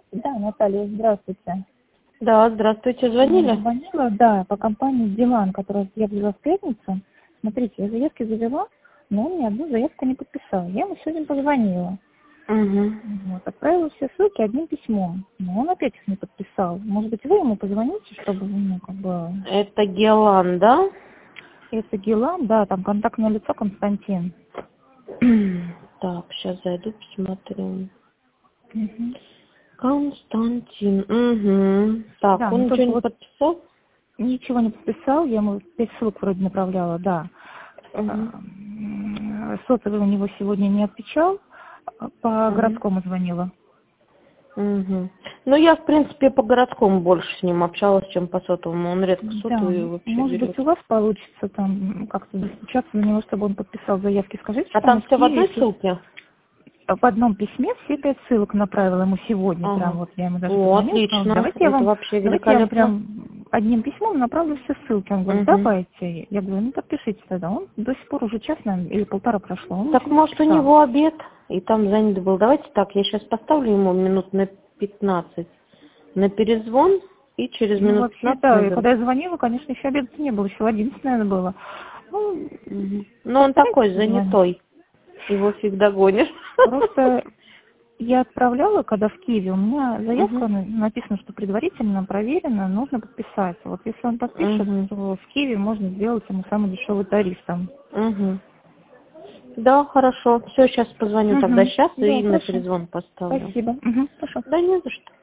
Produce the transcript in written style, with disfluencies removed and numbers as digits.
Да, Наталья, здравствуйте. Да, здравствуйте, Я звонили? звонила, да, по компании «Дилан», которую я взяла в пятницу. Смотрите, я заявки завела, но он ни одну заявку не подписал. Я ему сегодня позвонила. Угу. Вот, отправила все ссылки одним письмом, но он опять их не подписал. Может быть, вы ему позвоните, чтобы, ну, как бы... Это Гелан, да? Это Гилан, да, там контактное лицо Константин. Так, сейчас зайду, посмотрю. Мгм. Константин. Угу. Так, Да, ну он ничего только не вот подписал? ничего не подписал, я ему 5 ссылок вроде направляла, да. Угу. Сотовый у него сегодня не отвечал, по Угу. городскому звонила. Угу. Ну, я, в принципе, по городскому больше с ним общалась, чем по сотовому. Он редко Да, сотовый вообще может быть, берет. у вас получится там как-то достучаться до него, чтобы он подписал заявки. Скажите, А что он там из все в Киева, одной если ссылке? в одном письме все 5 ссылок направила ему сегодня, прям Ага. вот я ему даже О, позвонила, сказала, отлично. Это вообще давайте я вам великолепно. прям одним письмом направлю все ссылки. Он говорит, Угу. давайте. Я говорю, ну подпишите тогда. Он до сих пор уже час, наверное, или полтора прошло, он Так, ничего не может, у подписал. него обед, и там занят был. Давайте так, я сейчас поставлю ему минут на 15 на перезвон, и через Ну, минут вообще, 15 да, и наберу. когда я звонила, конечно, еще обеда не было, еще 11, наверное, было. Ну, Мгм. Но он постарайтесь такой позвонить. занятой, его фиг догонишь. Просто я отправляла, когда в Киеве, у меня заявка Мгм. написано, что предварительно проверено, нужно подписать. Вот если он подпишет, Мгм. то в Киеве можно сделать ему самый дешевый тариф там. Мгм. Да, хорошо. Все, сейчас позвоню тогда Угу. сейчас Да, и на хорошо. перезвон поставлю. Спасибо. Угу. Хорошо. Да не за что.